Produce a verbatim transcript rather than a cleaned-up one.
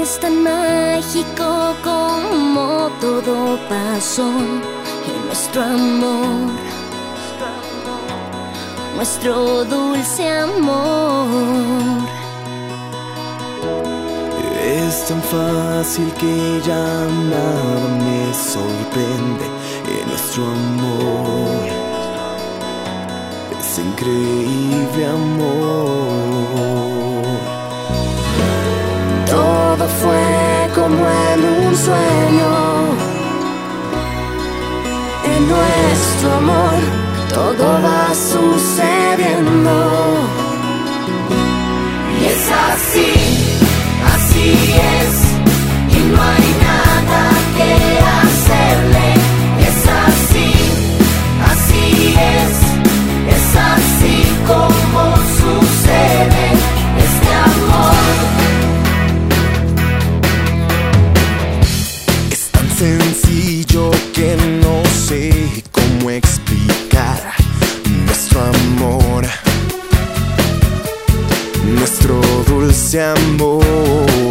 Es tan mágico como todo pasó en nuestro amor, nuestro dulce amor. Es tan fácil que ya nada me sorprende en nuestro amor. Es increíble amor. Todo fue como en un sueño. En nuestro amor todo va sucediendo. Y es así, así es, y no hay nada que hacerle. Es así, así es, es así como sucede este amor. Es tan sencillo que no sé cómo explicar nuestro amor, nuestro dulce amor.